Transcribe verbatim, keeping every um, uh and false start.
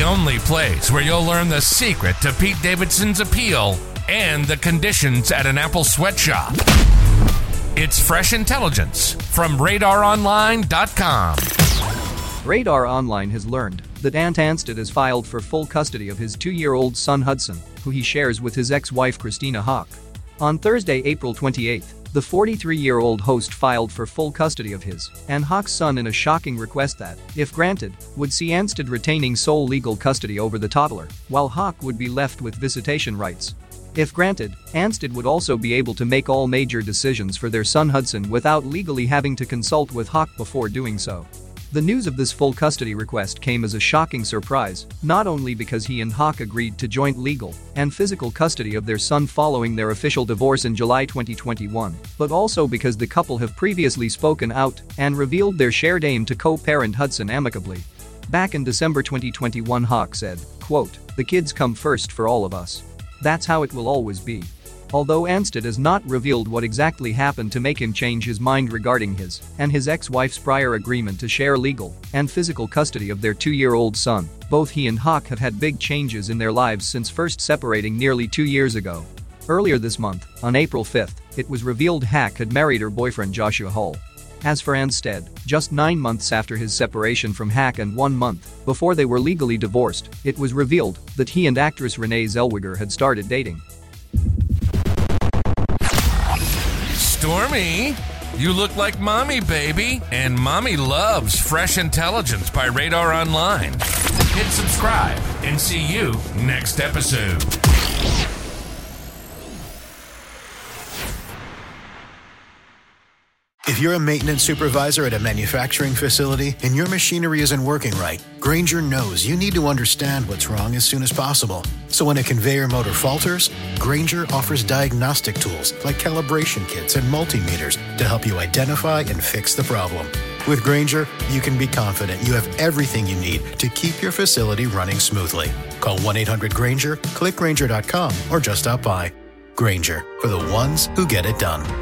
The only place where you'll learn the secret to Pete Davidson's appeal and the conditions at an Apple sweatshop. It's Fresh Intelligence from radar online dot com. Radar Online has learned that Ant Anstead has filed for full custody of his two-year-old son Hudson, who he shares with his ex-wife Christina Hawk. On Thursday, April twenty-eighth, the forty-three-year-old host filed for full custody of his and Hawk's son in a shocking request that, if granted, would see Anstead retaining sole legal custody over the toddler, while Hawk would be left with visitation rights. If granted, Anstead would also be able to make all major decisions for their son Hudson without legally having to consult with Hawk before doing so. The news of this full custody request came as a shocking surprise, not only because he and Hawk agreed to joint legal and physical custody of their son following their official divorce in July twenty twenty-one, but also because the couple have previously spoken out and revealed their shared aim to co-parent Hudson amicably. Back in December twenty twenty-one, Hawk said, quote, "The kids come first for all of us. That's how it will always be." Although Anstead has not revealed what exactly happened to make him change his mind regarding his and his ex-wife's prior agreement to share legal and physical custody of their two-year-old son, both he and Hawk have had big changes in their lives since first separating nearly two years ago. Earlier this month, on April fifth, it was revealed Hawk had married her boyfriend Joshua Hull. As for Anstead, just nine months after his separation from Hawk and one month before they were legally divorced, it was revealed that he and actress Renee Zellweger had started dating. Stormy, you look like mommy, baby, and mommy loves Fresh Intelligence by Radar Online. Hit subscribe and see you next episode. If you're a maintenance supervisor at a manufacturing facility and your machinery isn't working right, Grainger knows you need to understand what's wrong as soon as possible. So when a conveyor motor falters, Grainger offers diagnostic tools like calibration kits and multimeters to help you identify and fix the problem. With Grainger, you can be confident you have everything you need to keep your facility running smoothly. Call one eight hundred Grainger, click Grainger dot com, or just stop by. Grainger, for the ones who get it done.